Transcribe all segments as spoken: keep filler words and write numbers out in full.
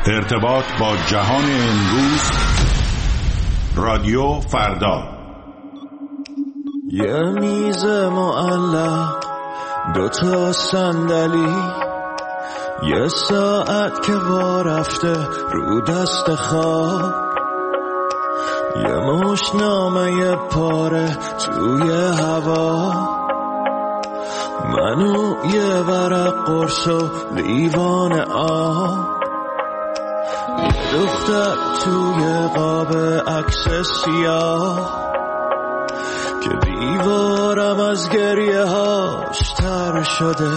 ارتباط با جهان امروز. رادیو فردا. یه میز معلق، دوتا صندلی، یه ساعت که وا رفته رو دست خواب، یه مشت نامه پاره توی هوا، منو یه ورق قرص و لیوان آب، یه دختر توی قاب عکس سیاه که دیوارم از گریه هاش تر شده،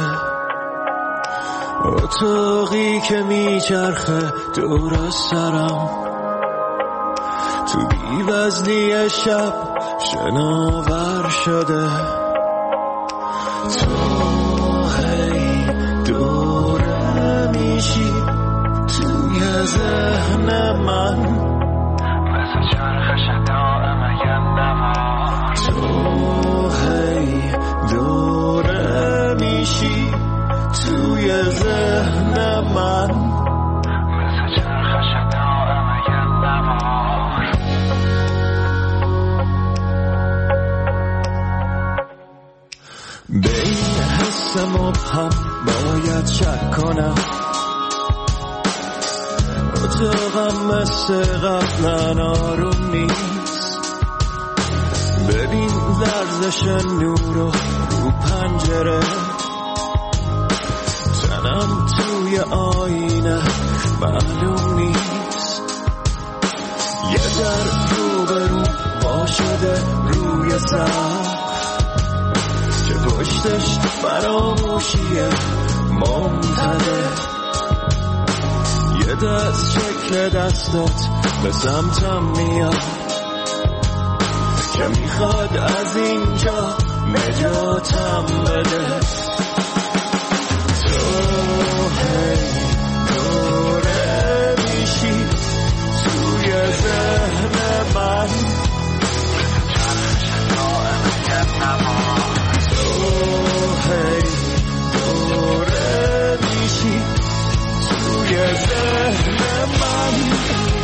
اتاقی که میچرخه دور از سرم، تو بی‌وزنی شب شناور شده، تو هی دوره میشی توی ذهن من، مثل چرخش دائم یه نوا، تو هی دوره میشی توی ذهن من، مثل چرخش دائم یه نوا. به این حس مبهم باید شک کنم، اتاقم مثل قبلا آروم نیست، ببین لرزش نور رو رو پنجره، تنم توی آینه معلوم نیست، یه در رو به رو با شده روی سقف که پشتش فراموشیه ممتده، یه دست شکل دستات به سمتم میاد که میخواد از اینجا نجاتم بده، تو هی دوره میشی توی ذهن من، تو هی دوره میشی توی ذهن من.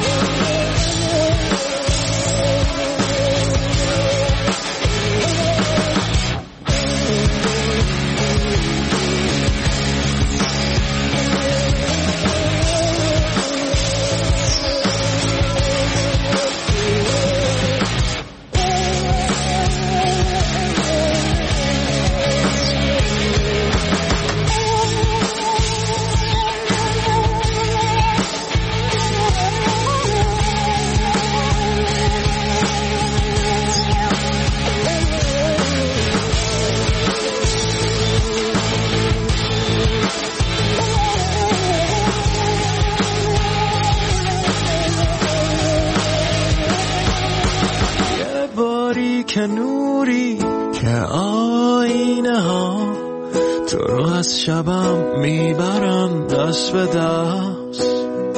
که نوری که آینه ها تو رو از شبم میبرن دست به دست،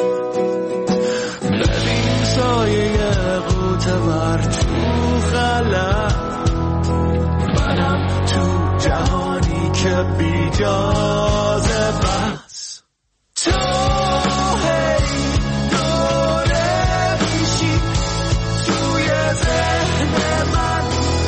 ببین سایه قوطه ور تو خلا، منم تو جهانی که بی جازه بس، تو هی دوره میشی توی ذهن من،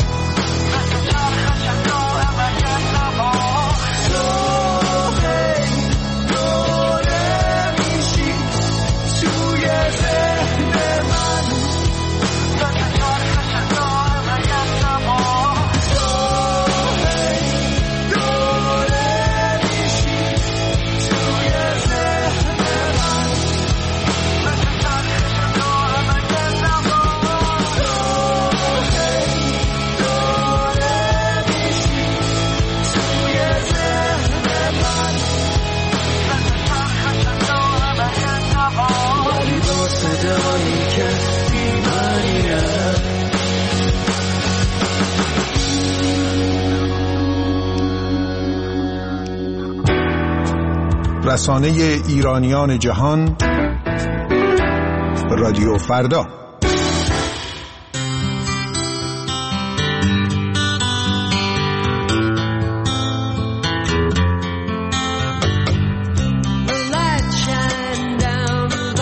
رسانه ایرانیان جهان، رادیو فردا. The light shine down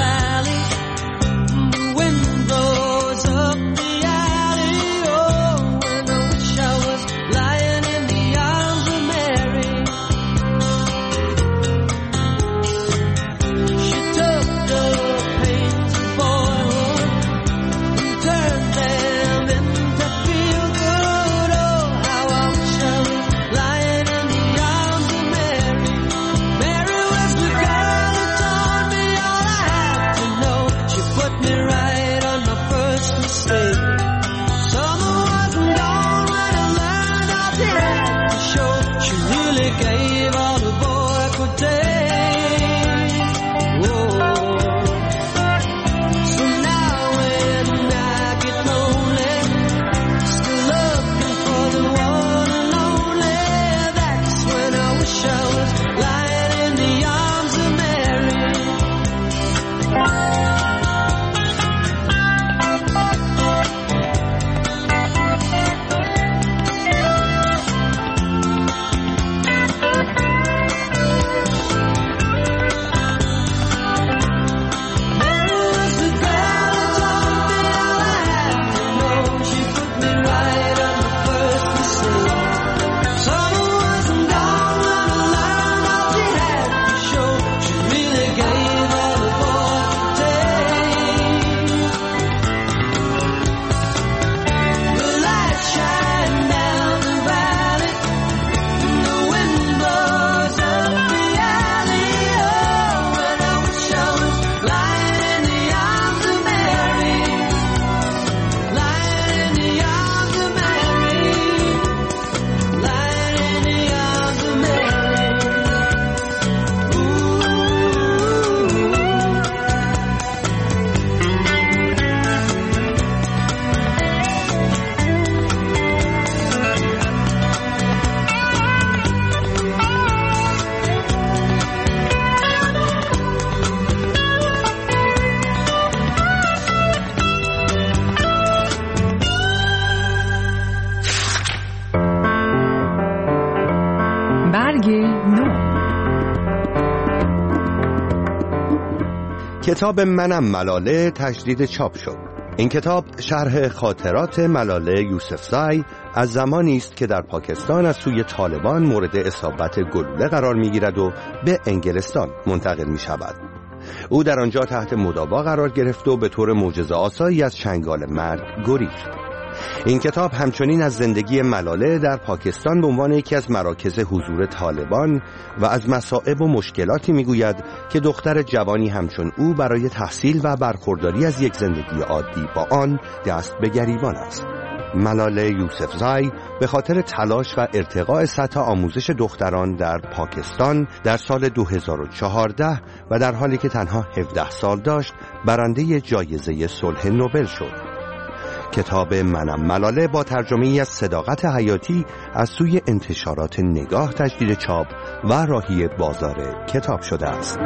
کتاب منم ملاله تجدید چاپ شد. این کتاب شرح خاطرات ملاله یوسفزای از زمانی است که در پاکستان از سوی طالبان مورد اصابت گلوله قرار می‌گیرد و به انگلستان منتقل می‌شود. او در آنجا تحت مداوا قرار گرفت و به طور معجزه‌آسایی از چنگال مرگ گریخت. این کتاب همچنین از زندگی ملاله در پاکستان به عنوان یکی از مراکز حضور طالبان و از مصائب و مشکلاتی میگوید که دختر جوانی همچون او برای تحصیل و برخورداری از یک زندگی عادی با آن دست به گریبان است. ملاله یوسفزای به خاطر تلاش و ارتقاء سطح آموزش دختران در پاکستان در سال دو هزار و چهارده و در حالی که تنها هفده سال داشت برنده جایزه صلح نوبل شد. کتاب منم ملاله با ترجمه‌ای از صداقت حیاتی از سوی انتشارات نگاه تجدید چاپ و راهی بازار کتاب شده است.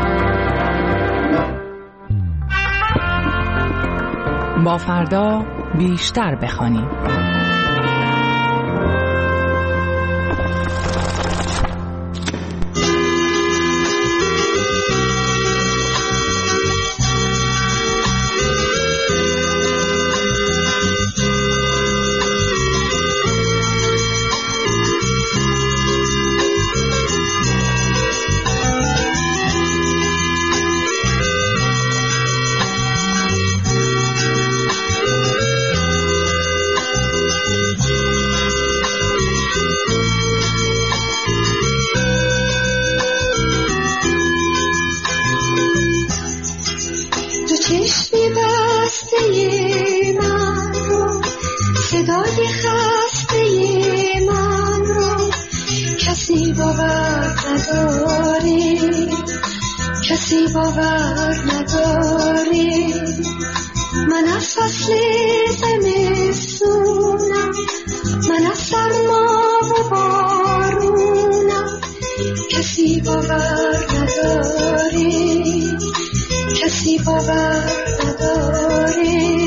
با فردا بیشتر بخوانیم. کسی باور نداری من از فصل زمستونم، من از سرما و بارونم. کسی باور نداری، کسی باور نداری.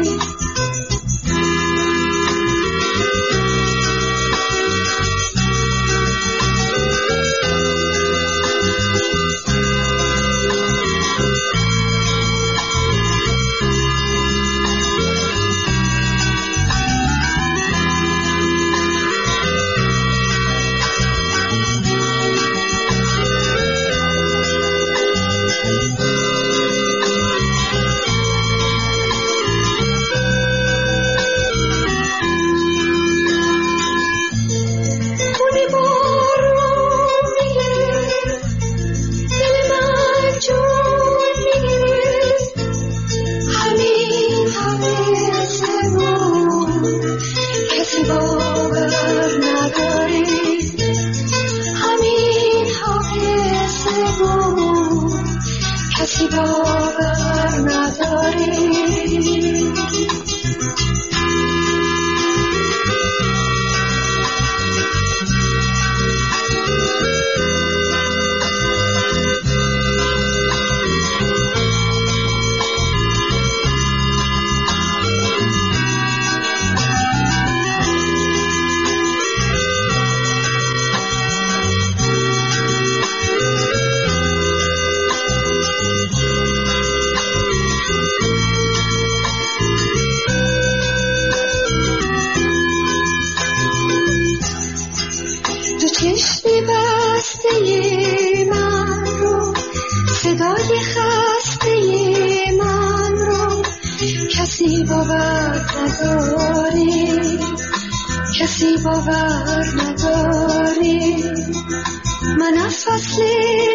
کسی باور نداری، کسی باور نداری. من از فصل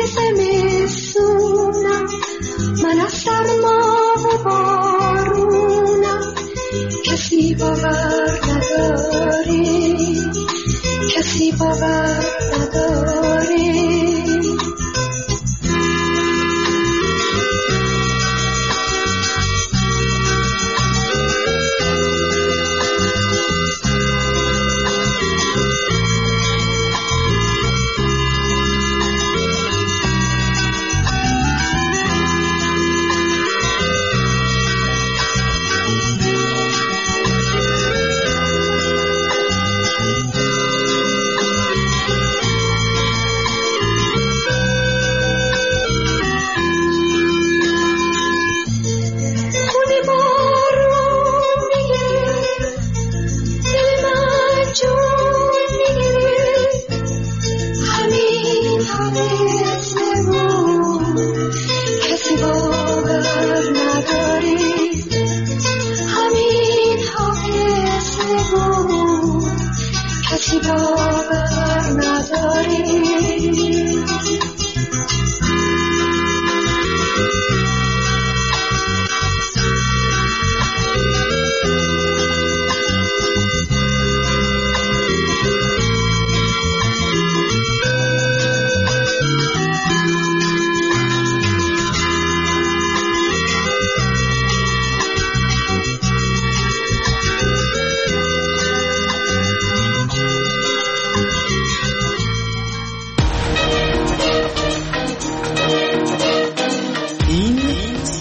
زمستونم، من از سرما و بارونم. کسی باور نداری، کسی باور نداری.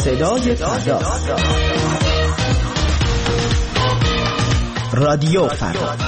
صدای فردا. رادیو فردا.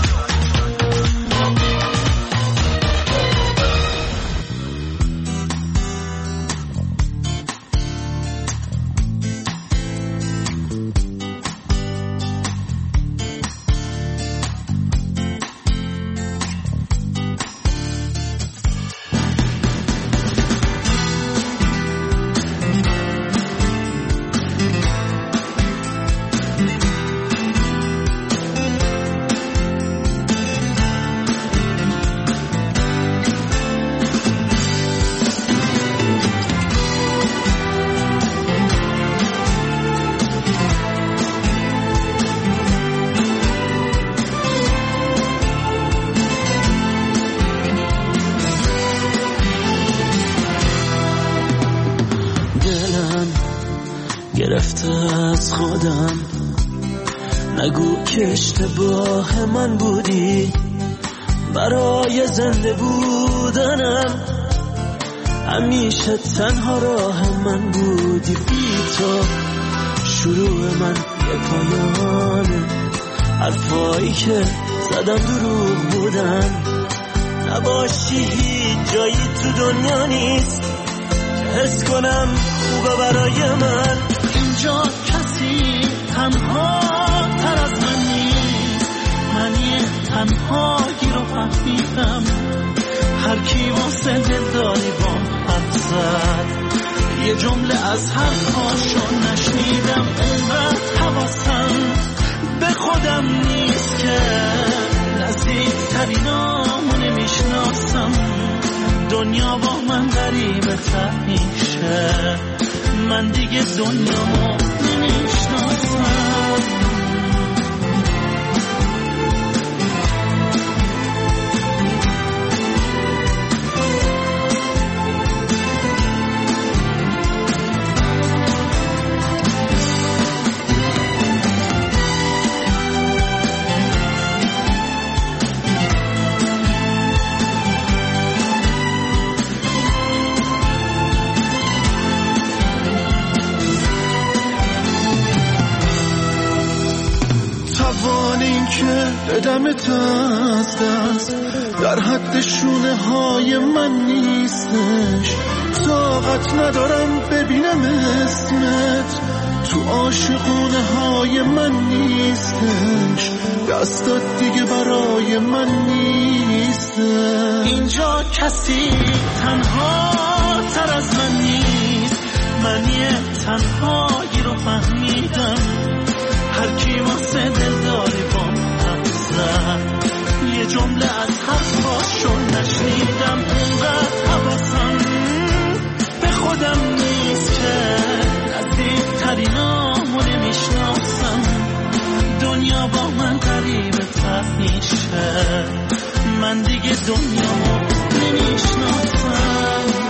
از خودم نگو که اشتباه من بودی، برای زنده بودنم همیشه تنها راه من بودی. بی تو شروع من یه پایانه، حرفایی که زدم دروغ بودن. نباشی هیچ جایی تو دنیا نیست که حس کنم خوبه برای من. اینجا کسی تنها تر از من نیست، من یه تنهایی رو فهمیدم. هر کی واسه دلداری با حد زد، یه جمله از حرفاشو نشنیدم. اونقدر حواسم به خودم نیست که نزدیکترینامو نمیشناسم. دنیا با من غریبه تر میشه، من دیگه دنیامو نمیشناسم. بدمت از دست در حد شونه های من نیستش. طاقت ندارم ببینم اسمت تو عاشقونه های من نیستش. دستات دیگه برای من نیستش. اینجا کسی تنها تر از من نیست، من یه تنهایی رو فهمیدم. هر کی واسه دلداری با یه جمله از حرفاشو نشنیدم. اونقدر حواسم به خودم نیست که نزدیکترینامو نمیشناسم. دنیا با من غریبه تر میشه، من دیگه دنیامو نمیشناسم.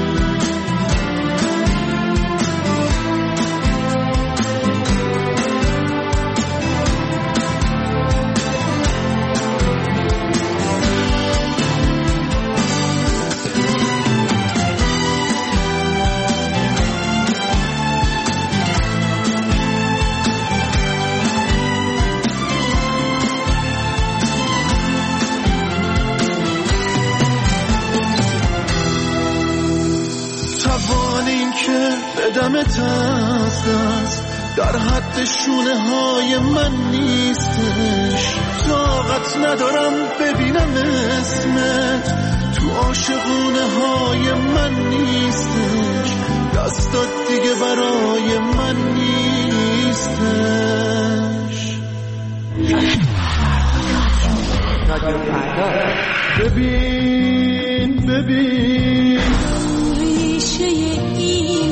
بدمت از دست در حد شونه های من نیستش. طاقت ندارم ببینم اسمت تو عاشقونه های من نیستش. دستات دیگه برای من نیستش. ببین ببین ریشه این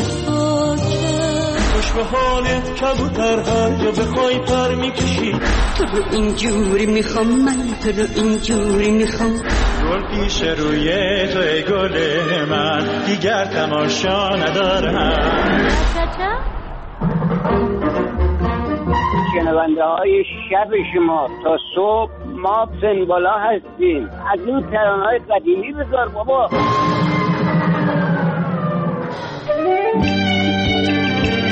به حالت کبوتر هر جا بخوای پر میکشی. تو رو اینجوری میخوام، من تو رو اینجوری میخوام. گل پیش روی تو ای گل من، دیگر تماشا ندارم. شنونده های شب شما تا صبح ما سنبالا هستیم. از اون ترانه های قدیمی بذار بابا.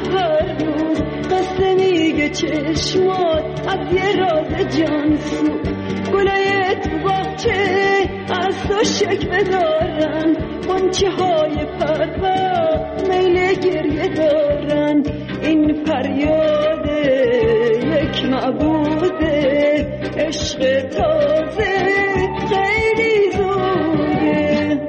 هر روز قصه میگه چشمات از یه راز جانسو گلای تو باغچه از تو شکوه دارن غنچه های پرپر میل گریه دارن این فریاد یک معبوده عشق تازه خیلی زوده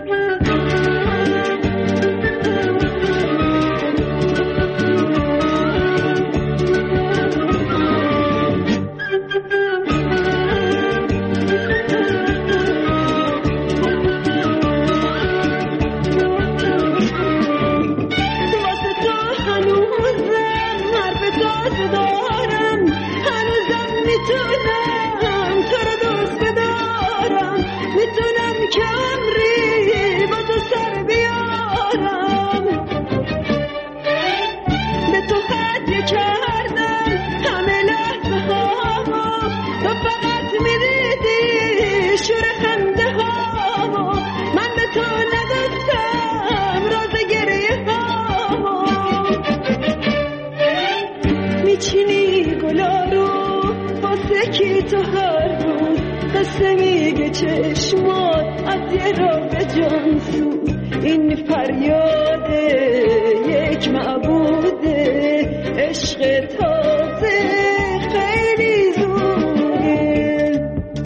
چشمات از یه راز جانسو این فریاد یک معبوده عشق تازه خیلی زوده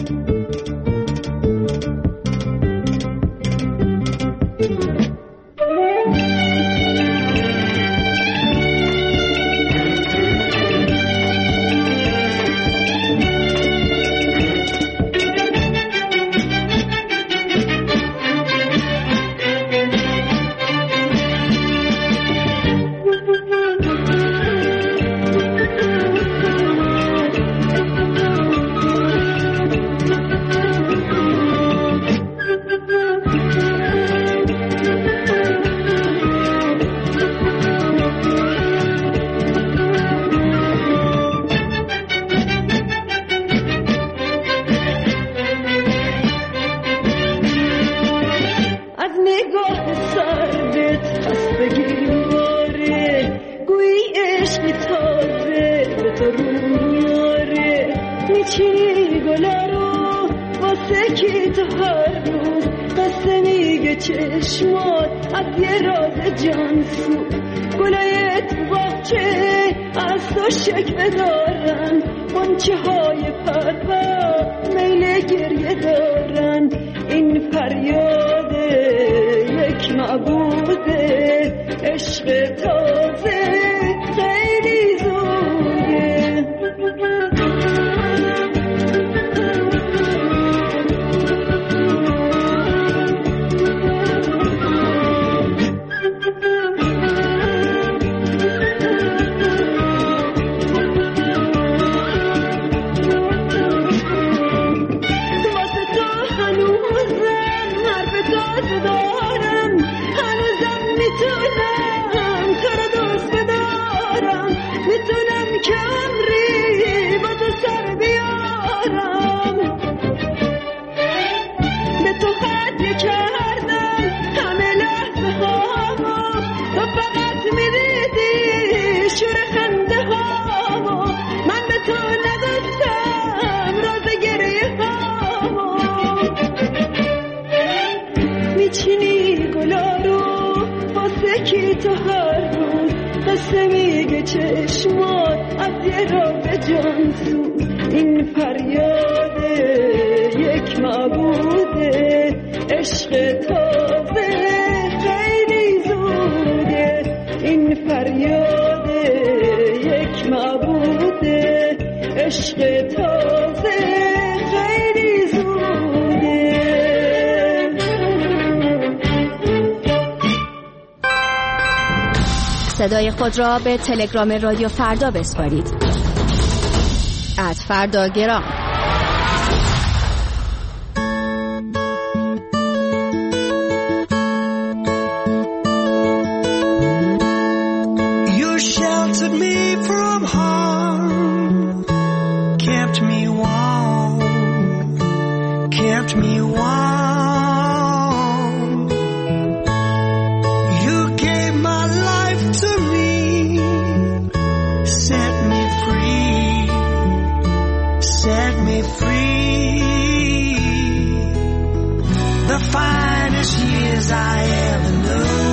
چشمات از یه راز جانسو گلای تو باغچه از تو شکوه دارن غنچه های پرپر میل گریه دارن این فریاد یک معبوده عشق تازه خیلی زوده چشمات از یه راز جانسو این فریاد یک معبوده عشق تازه خیلی زوده این فریاد یک معبوده عشق تازه خیلی زوده صدای خود را به تلگرام رادیو فردا بسپارید. ات فردا گرام. You sheltered me from harm, kept me warm, kept me warm. You gave my life to me. me free. The finest years I ever knew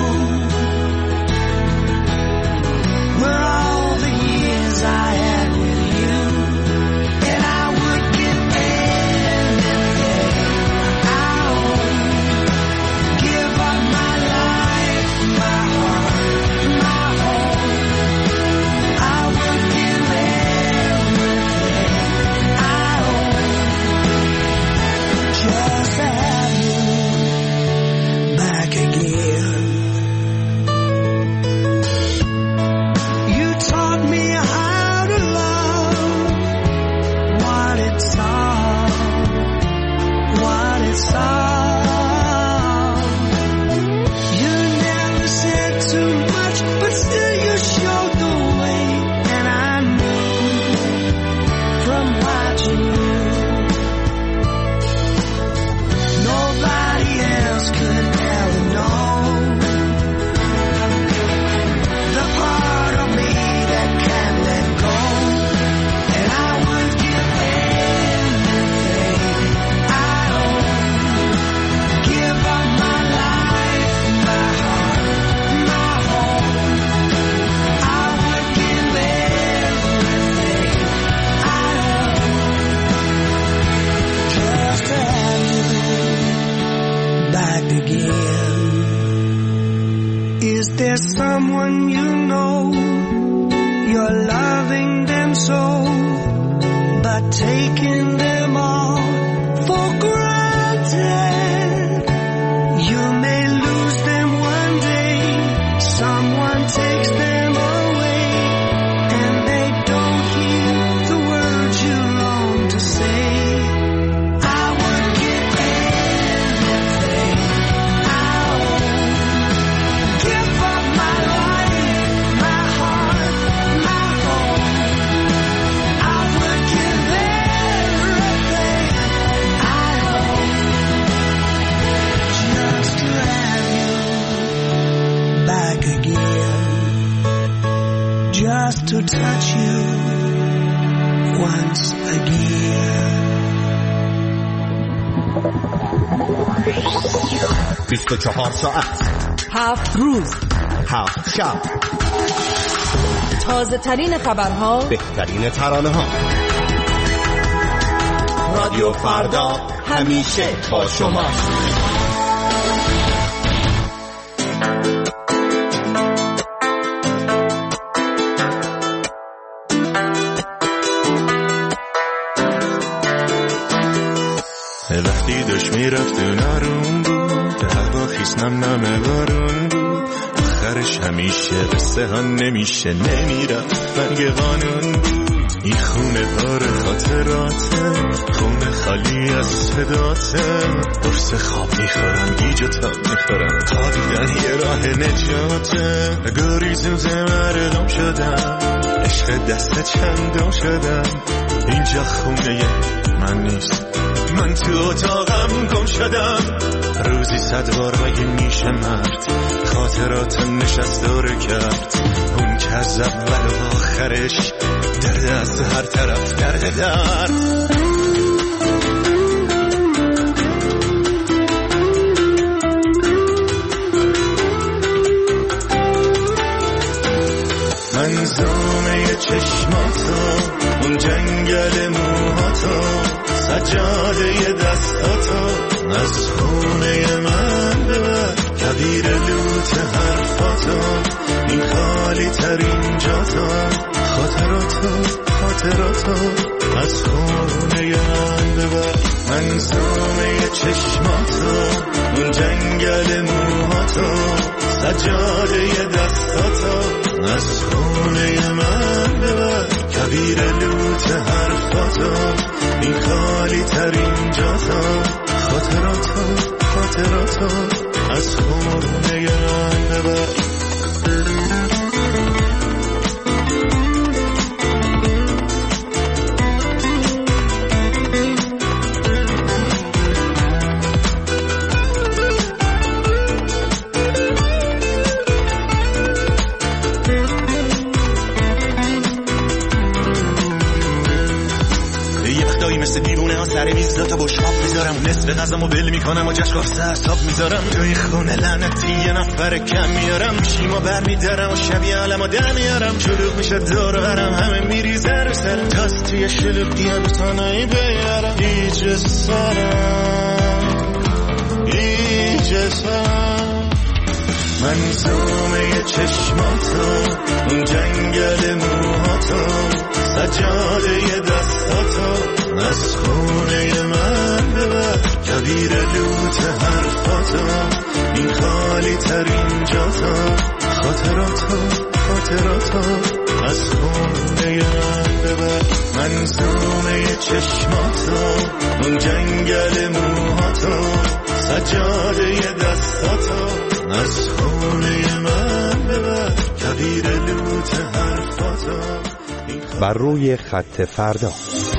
were all the years I had with you. And I would give anything I own, give up my life, my heart, my home. I would give everything I own just to have you back again. You taught me how to love, what it's all, what it's all. You never said too much, but still you showed the way, and I knew from watching you, nobody else could ever know the part of me that can't let go. And I would give anything I own, give up my life, my heart, my home. I would give everything I own just to have you back again. Is there someone you know, you're loving them so, but taking them all for granted? You may lose them one day, someone takes them away, and they don't hear the words you long to say. I would give anything I own, give up my life, my heart, my home. I would give everything I own just to have you back again, just to touch you once again. بیست و چهار ساعت، هفت روز، هفت شب، تازه ترین خبرها، بهترین ترانه ها. رادیو فردا همیشه با شما. وقتی داشت میرفت و نارون بود، هوا خیس نم نم بارون بود، آخرش همیشه قصه ها نمیشه نمیرفت مرگ قانون بود. این خونه پر خاطراته، خونه خالی از فداته، قرص خواب میخورم گیجو تا میخورم، خوابیدن یه راه نجاته. گریزوزه مردم شدم، عشق دست چندم شدم، اینجا خونه من نیست، من تو اتاقم گم شدم. روزی صد بار مگه میشه مرد خاطرات نشست داره کرد، اون که از اول و آخرش درد از هر طرف درد درد. منظومه چشماتو، اون جنگل موهاتو، سجاده دستاتو، از خونه من ببر کبیر لوت حرفاتو، این خالی ترین جاتو، خاطراتو خاطراتو، از خونه من ببر. منظومه چشماتو، اون جنگل موهاتو، سجاده دستاتو، از خونه من ببر کبیر لوت حرفاتو، این خالی ترین جاتو، خاطراتو خاطراتو، از خونه من ببر. صدایی مثل دیوونه ها سر میز تا بشقاب میذارم، نصف غذامو بل میکنم و جشن واسه حساب میذارم. تو این خونه لعنتی یه نفر کم میارم، شیما برمیدارم و شبیه عالمو در میارم. شلوغ میشه دور و برم همه میریزه رو سر، تاست توی شلوغ دیگه بتانایی بیارم. ایجه سرم ایجه سرم منظومه چشماتو، اون جنگل موهاتو، سجاده دستاتو، از خونه من ببر کبیر لوت حرفاتو، این خالی ترین جاتو، خاطراتو خاطراتو، از خونه من ببر. منظومه چشماتو، اون جنگل موهاتو، سجاده دستاتو، از خونه من ببر کبیر لوت حرفاتو. بر روی خط فردا.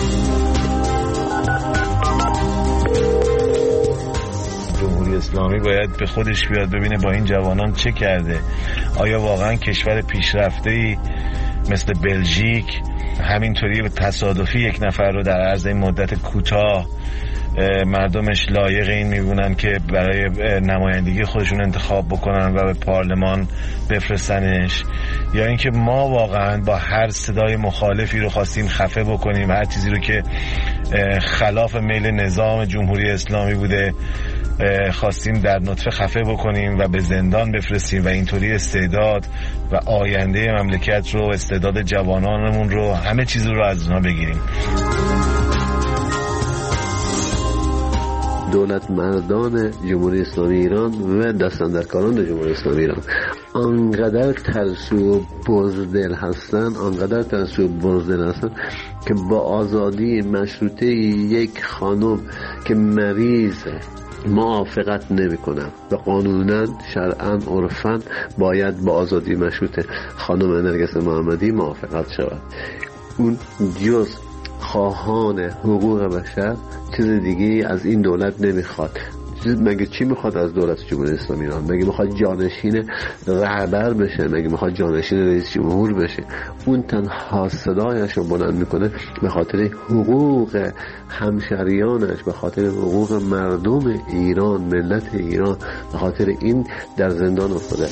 جمهوری اسلامی باید به خودش بیاد ببینه با این جوانان چه کرده. آیا واقعا کشور پیشرفته‌ای مثل بلژیک همینطوری تصادفی یک نفر رو در عرض این مدت کوتاه مردمش لایق این میبونن که برای نمایندگی خودشون انتخاب بکنن و به پارلمان بفرستنش، یا اینکه ما واقعا با هر صدای مخالفی رو خواستیم خفه بکنیم، هر چیزی رو که خلاف میل نظام جمهوری اسلامی بوده خواستیم در نطفه خفه بکنیم و به زندان بفرستیم و اینطوری استعداد و آینده مملکت رو، استعداد جوانانمون رو، همه چیز رو از اونا بگیریم. دولت مردان جمهوری اسلامی ایران و دستاندرکاران جمهوری اسلامی ایران آنقدر ترسو و بزدل هستن، آنقدر ترسو و بزدل هستن که با آزادی مشروطه یک خانم که مریضه موافقت نمی کنم و قانونا شرعا عرفا باید با آزادی مشروطه خانم نرگس محمدی موافقت شود. اون جز خواهان حقوق بشر چیز دیگه از این دولت نمیخواد. مگه چی میخواد از دولت جمهوری اسلامی ایران؟ مگه میخواد جانشین رهبر بشه؟ مگه میخواد جانشین رئیس جمهور بشه؟ اون تنها صدایش رو بلند میکنه به خاطر حقوق همشهریانش، به خاطر حقوق مردم ایران، ملت ایران، به خاطر این در زندان افتاده.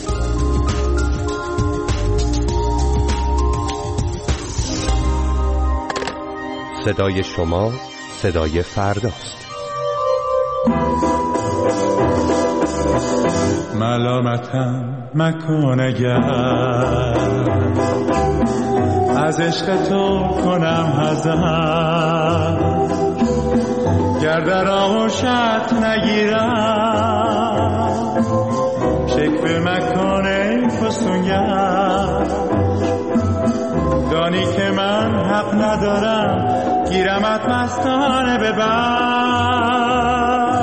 صدای شما صدای فرداست. ملامتم مکن اگر از عشق تو کنم حذر، گر در آغوشت نگیرم شکوه مکن ای فسونگر. دانی که من حق ندارم گیرمت مستانه ببر.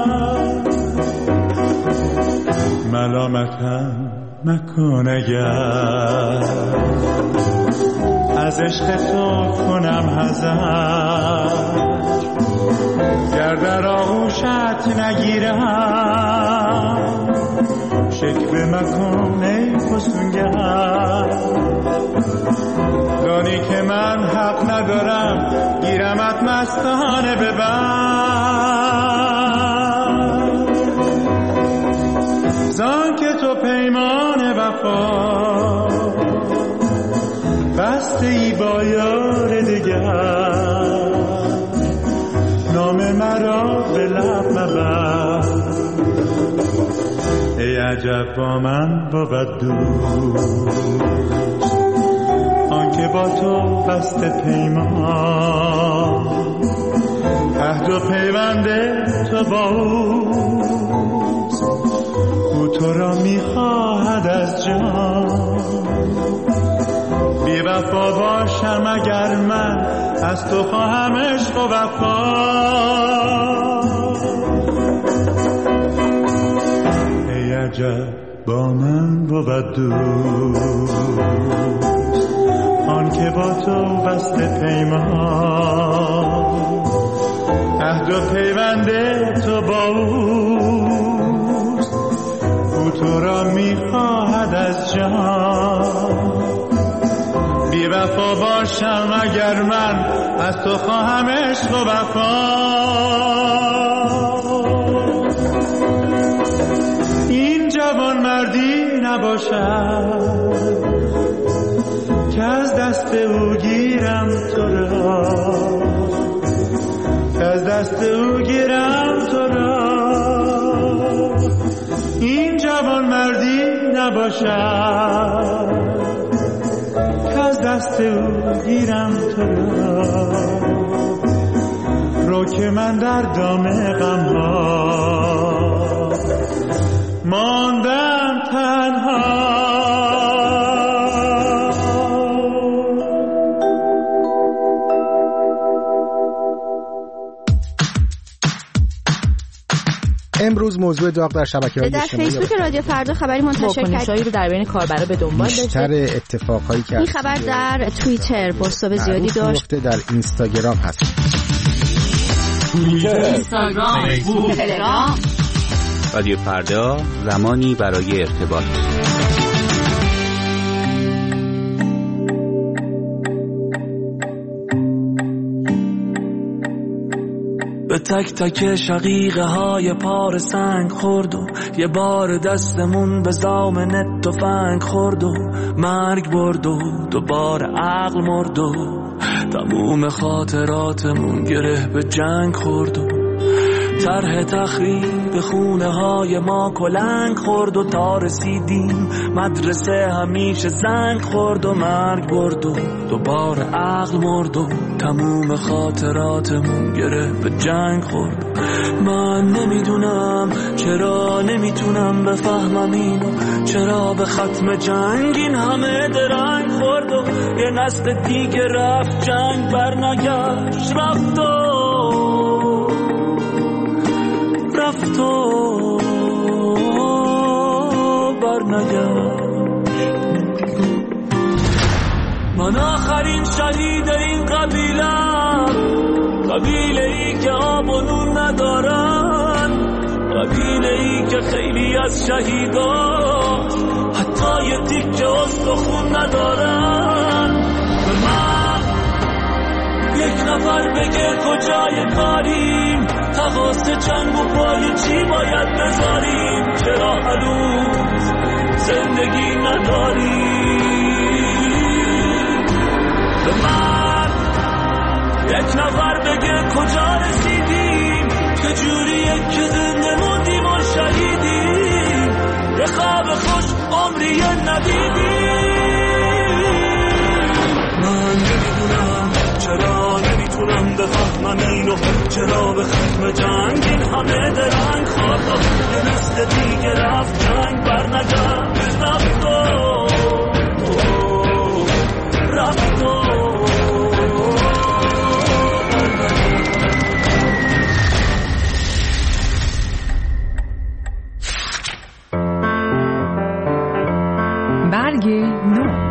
ملامتم مکن اگر از عشق تو کنم حذر، گر در آغوشت نگیرم شکوه مکن ای فسونگر. دانی که من حق ندارم گیرمت مستانه ببر. زان که تو پیمان وفا بسته ای با یار دگر، نام مرا به لب مبر. ای عجب با من بود دوست آنکه با تو بسته پیمان، عهد و پیوند تو با اوست، او تو را میخواهد از جان. بی وفا باشم اگر من از تو خواهم عشق و وفا. ای عجب با من بود دوست آن که با تو بسته پیمان، عهد و پیوند تو با اوست، او تو را میخواهد از جان. بی وفا باشم اگر من از تو خواهم عشق و وفا. این جوان مردی نباشد که از دست او گیرم تو را، که از دست او گیرم تو را. این جوان مردی نباشد که از دست او گیرم تو را. رو که من در دام غم‌ها ماندم تنها. امروز موضوع داغ در شبکه‌های اجتماعی در فیسبوک رادیو فردا خبری منتشر کرد رو در بین کاربرا به دنبال داشته. بیشتر اتفاقایی که این خبر در توییتر بازتاب زیادی داشت. در اینستاگرام هست. توییتر، اینستاگرام، فیسبوک، تلگرام. رادیو فردا، زمانی برای ارتباط. به تک تک شقیقه های پار سنگ خورد و یه بار دستمون به زامن تفنگ خورد و مرگ برد و دوباره عقل مرد و تموم خاطراتمون گره به جنگ خورد و طرح تخریب خونه های ما کلنگ خورد و تا رسیدیم مدرسه همیشه زنگ خورد و مرگ برد و دوباره عقل مرد و تموم خاطراتمون گره به جنگ خورد. من نمیدونم چرا نمیتونم بفهمم اینو، چرا به ختم جنگ این همه درنگ خورد و یه نسل دیگه رفت جنگ برنگشت، رفت و رفت و برنگشت. من آخرین شهید این قبیلم، قبیله ای که آب و نون ندارن، قبیله ای که خیلی از شهیداش حتی یه تیکه استخون ندارن. به من یک نفر بگه کجای کاریم، تقاس جنگ و پای چی باید بذاریم، چرا هنوز زندگی نداریم. به من یک نفر بگه کجا رسیدیم، چجوریه که زنده موندیم و شهیدیم، یه خواب خوش عمری ندیدیم. من نمیدونم چرا نمیتونم بفهمم اینو، چرا به ختم جنگ این همه درنگ خورد، یه نسل دیگه رفت جنگ برنگشت، رفت و رفت و برگ نو.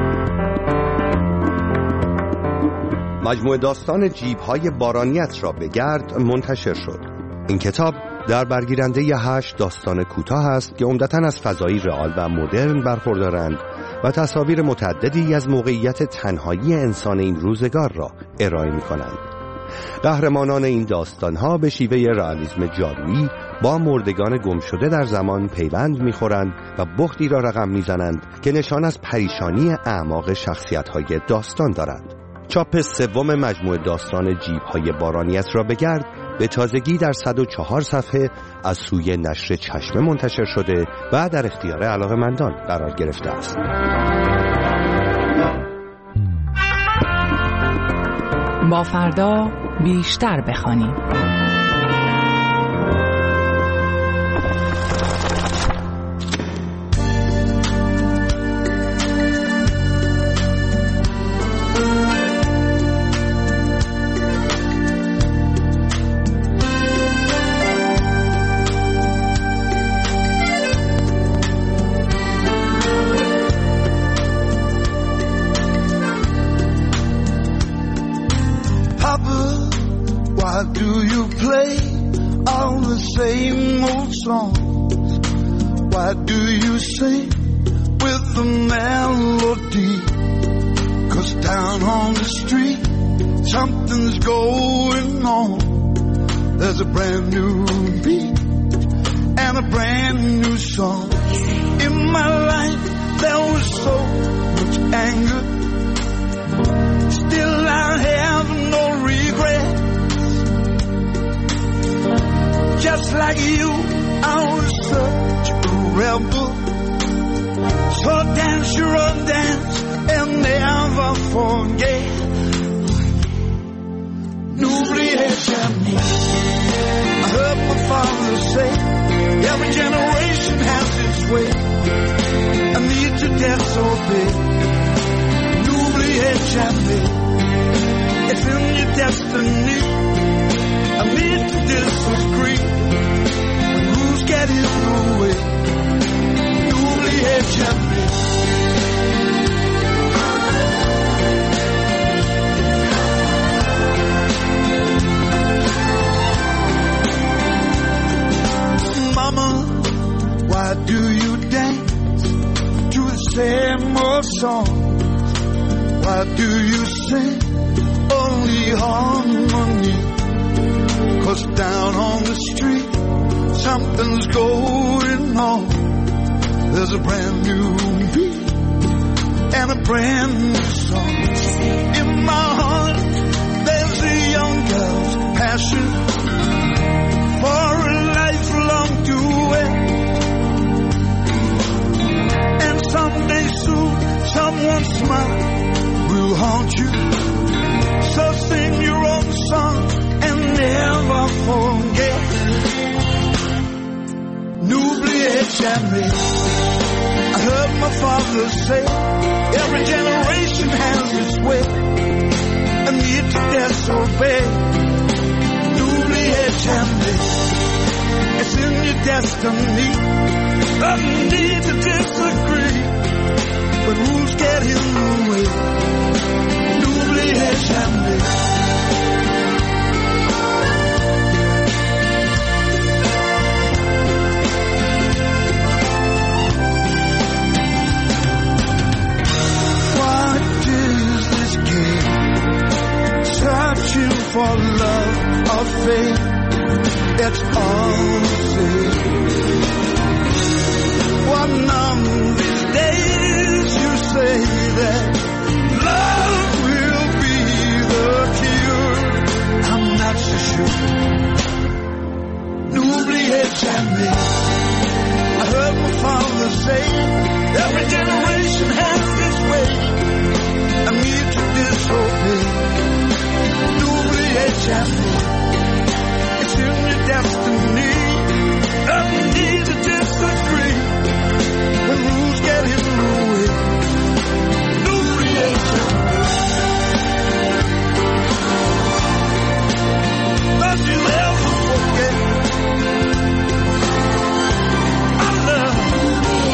مجموعه داستان جیب‌های بارانیت را بگرد منتشر شد. این کتاب در برگیرنده هشت داستان کوتاه است که عمدتاً از فضایی رئال و مدرن برخوردارند و تصاویر متعددی از موقعیت تنهایی انسان این روزگار را ارائه می‌کنند. قهرمانان این داستان‌ها به شیوه رئالیسم جادویی با مردگان گم شده در زمان پیوند می‌خورند و بختی را رقم می‌زنند که نشان از پریشانی اعماق شخصیت‌های داستان دارد. چاپ سوم مجموعه داستان جیب‌های بارانیت را بگرد به تازگی در صد و چهار صفحه از سوی نشر چشمه منتشر شده و در اختیار علاقه‌مندان قرار گرفته است. با فردا بیشتر بخوانیم. Why do you play all the same old songs? Why do you sing with the melody? 'Cause down on the street something's going on. There's a brand new beat and a brand new song. In my life there was so much anger, still I have no regrets. Just like you, I was such a rebel. So dance your own dance and never forget. N'oubliez jamais. I heard my father say, every generation has its way. I need to disobey. N'oubliez jamais. It's in your destiny. I need to disagree. When rules get in the way. N'oubliez jamais. Mama, why do you dance to the same old song? Why do you sing only harmony? 'Cause down on the street something's going on. There's a brand new beat and a brand new song. In my heart there's a young girl's passion for a lifelong duet. And someday soon someone's smile will haunt you. So sing your own song and never forget. N'oubliez jamais. I heard my father say, every generation has its way. I need to disobey. N'oubliez jamais. It's in your destiny. I need to disagree. When rules get in the way. N'oubliez jamais. Searching for love or faith, it's all the same. One of these days you say that love will be the cure. I'm not so sure. N'oubliez jamais. I heard my father say, every generation has its way. I need to disobey. N'oubliez jamais. It's in your destiny. I need to disagree. When rules get in the way. N'oubliez jamais. Don't you ever forget. I love you.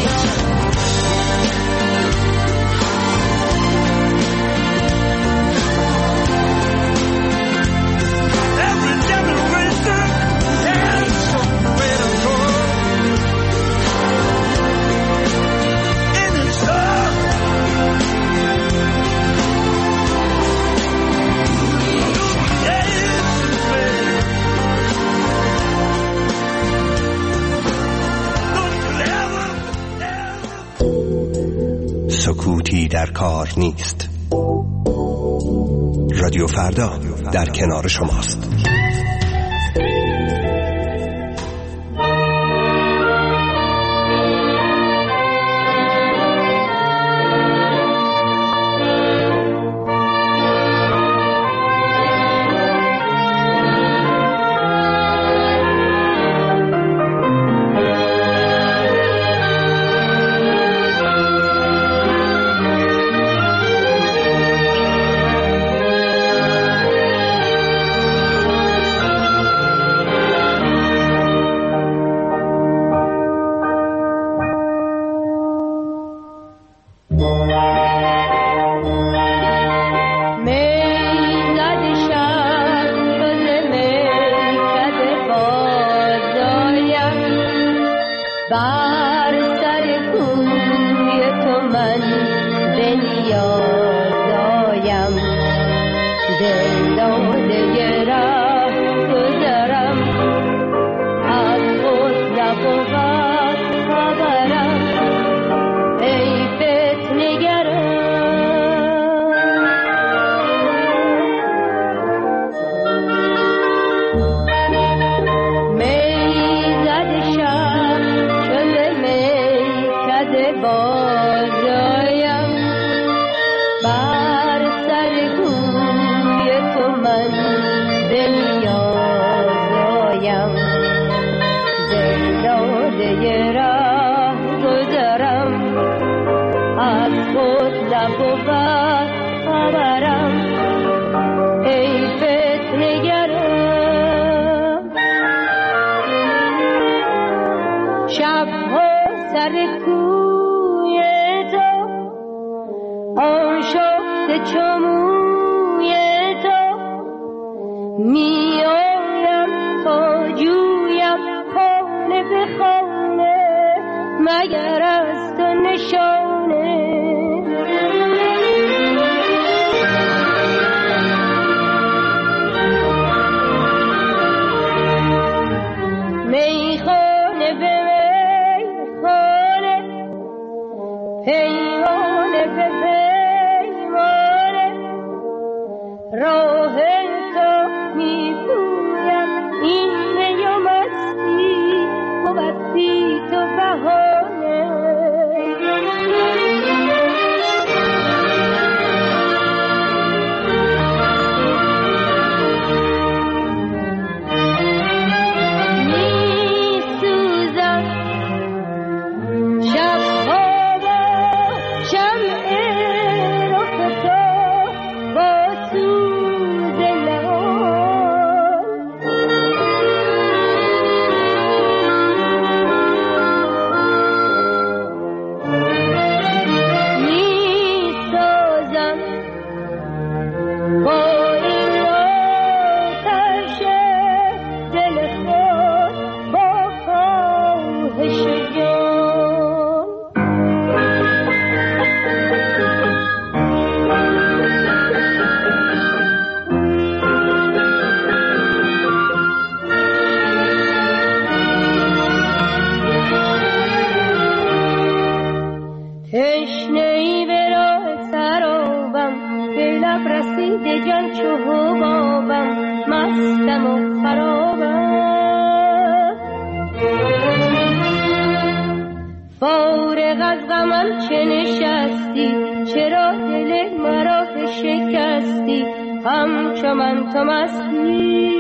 سکوتی در کار نیست. رادیو فردا در کنار شماست. می آیم تا جویم خانه به خانه مگر از تو نشانه میخانه به میخانه پیمانه به پیمانه راه تو میپویم این می و مستی بود بی تو بهانه تشنه‌ای به راه سرابم به لب رسیده جان چو حبابم مستم و خرابم فارغ از غمم چه نشستی چرا دل مرا شکستی همچو من تو مستی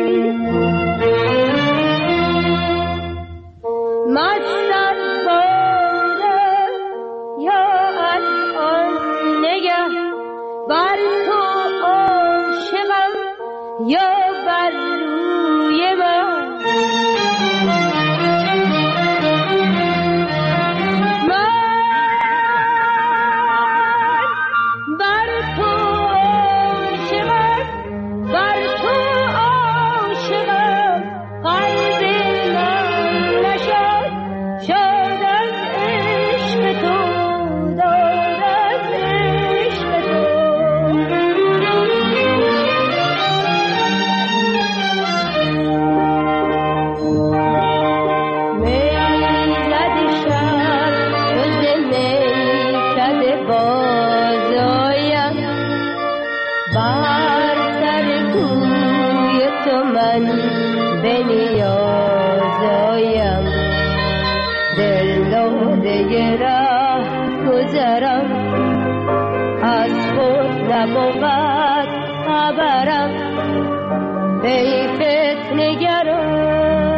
مستم بر تو عاشقم یا بر روی من من بر تو عاشقم بر تو عاشقم قلب من نشد شد از عشق تو بنیازایم دل داده راه گذرم از خود نبود خبرم ای فتنه‌گران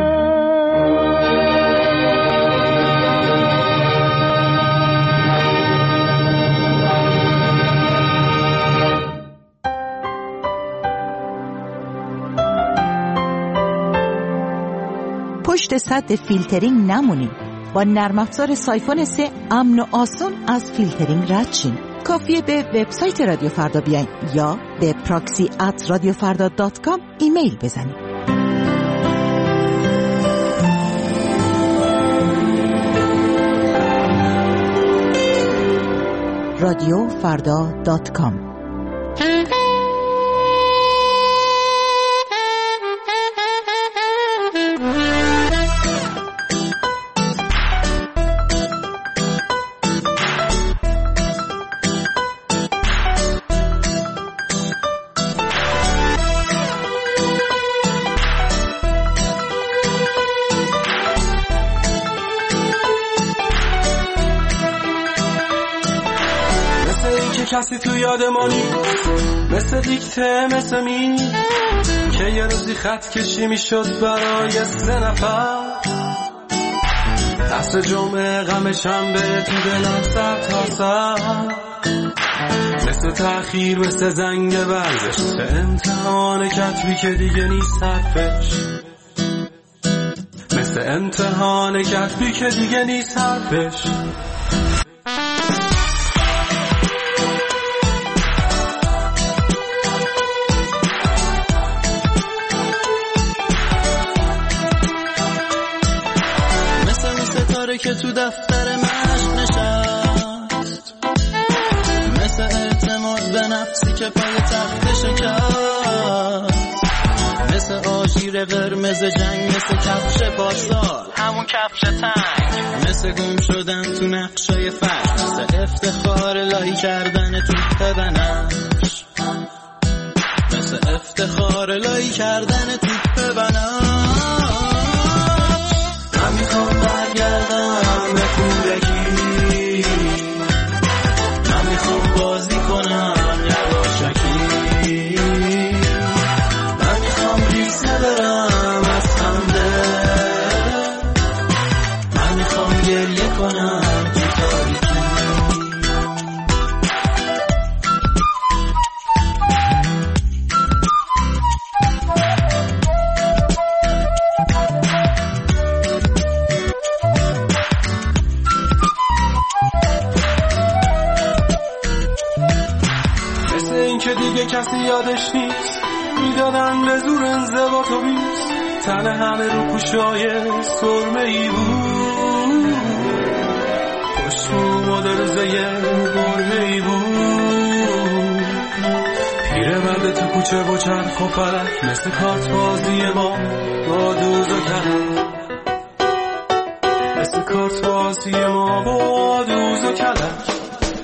پشت سد فیلترینگ نمونید. با نرم افزار سایفون سه امن و آسون از فیلترینگ رد شین. کافیه به وبسایت رادیو فردا بیاین یا به پراکسی ات رادیو فردا دات کام ایمیل بزنید. رادیو فردا دات کام. کسی تو یادمانی مثل دیکته مثل می که یه روزی خط کشی می شد برای سه نفر دست جمعه غم شنبه تو دلم سر تا سر مثل تأخیر مثل زنگ ورزش مثل امتحان کتبی که دیگه نیست حرفش مثل امتحان کتبی که دیگه نیست حرفش که تو دفتر مشق نشست، مثل اعتماد به نفسی که پای تخت شکست، مثل آژیر قرمز جنگ، مثل کفش پاسدار همون کفش تنگ، مثل گم شدن تو نقشای فرش، مثل افتخار لای کردن توپ بنفش، مثل افتخار لای کردن توپ بنفش. من میخوام برگردم به کودکی، من میخوام بازی کنم یواشکی، من میخوام ریسه برم از خنده، من میخوام گریه کنم تو تاریکی. دیگه کسی یادش نیست، میدادن به زور انضباط و بیست، تن همه رو پوشای سرمه ای بود، خوشمو مدرزه برهه ای بود، پیره مرد تو کوچه و چرخ و فلک، مثل کارت بازی ما با دوز و کلک، مثل کارت بازی ما با دوز و کلک،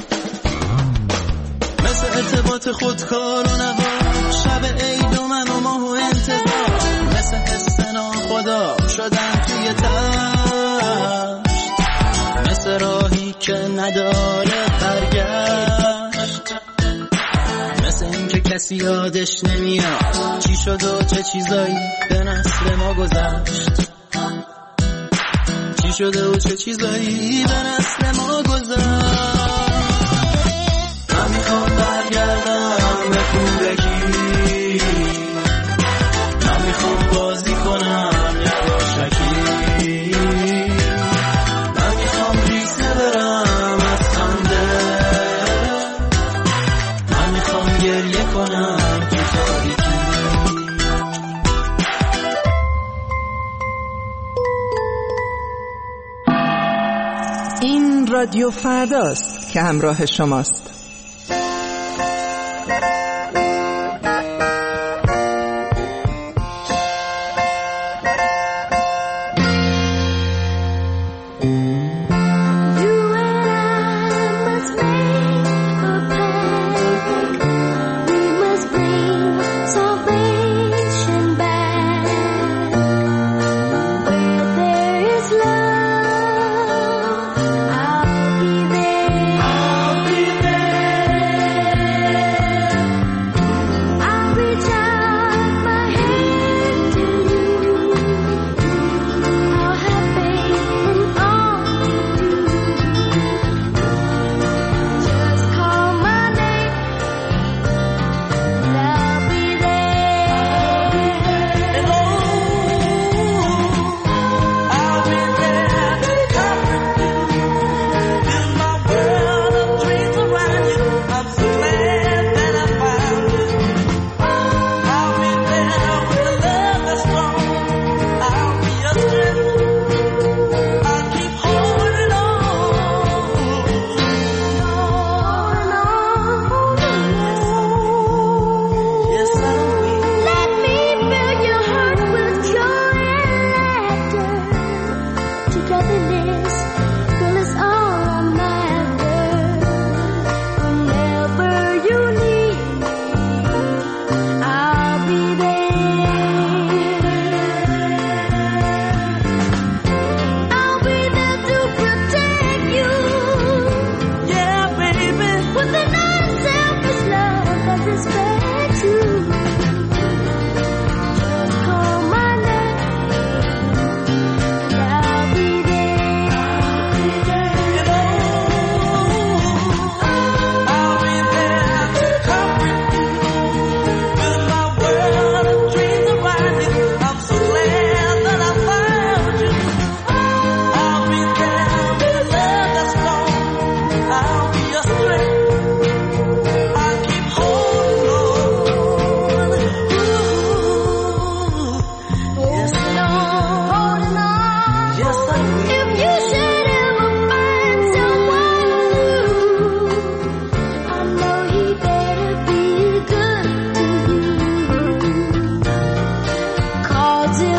مثل ارتباط خودکار و نوار، شب عید و من و ماه و انتظار، مثل حس ناخدا شدن توی تشت، مثل راهی که نداره برگشت، مثل این که کسی یادش نمیاد چی شد و چه چیزایی به نسل ما گذشت، چی شده و چه چیزایی به نسل ما گذشت. من میخوام برگردم به کودکی، من میخوام بازی کنم یواشکی، من میخوام ریسه برم از خنده، من میخوام گریه کنم تو تاریکی. این رادیو فرداست که همراه شماست. I'll be there.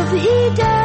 دویده